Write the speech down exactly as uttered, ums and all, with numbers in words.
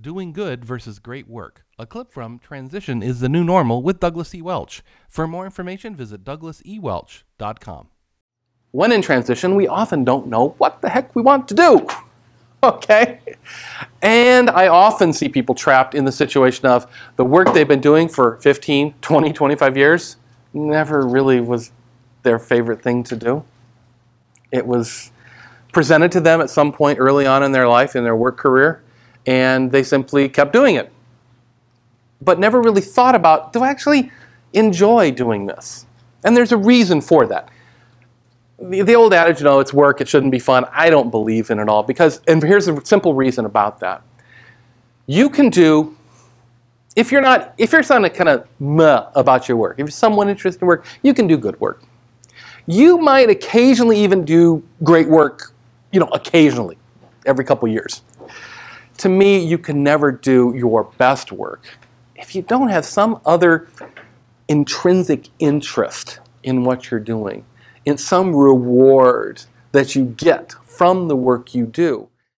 Doing Good versus Great Work. A clip from Transition is the New Normal with Douglas E. Welch. For more information, visit douglas e welch dot com. When in transition, we often don't know what the heck we want to do. Okay? And I often see people trapped in the situation of the work they've been doing for fifteen, twenty, twenty-five years never really was their favorite thing to do. It was presented to them at some point early on in their life, in their work career, and they simply kept doing it. But never really thought about, do I actually enjoy doing this? And there's a reason for that. The, the old adage, you know, it's work, it shouldn't be fun, I don't believe in it all. Because, and here's a simple reason about that. You can do, if you're not, if you're kind of kind of meh about your work, if you're someone interested in work, you can do good work. You might occasionally even do great work, you know, occasionally, every couple years. To me, you can never do your best work if you don't have some other intrinsic interest in what you're doing, in some reward that you get from the work you do.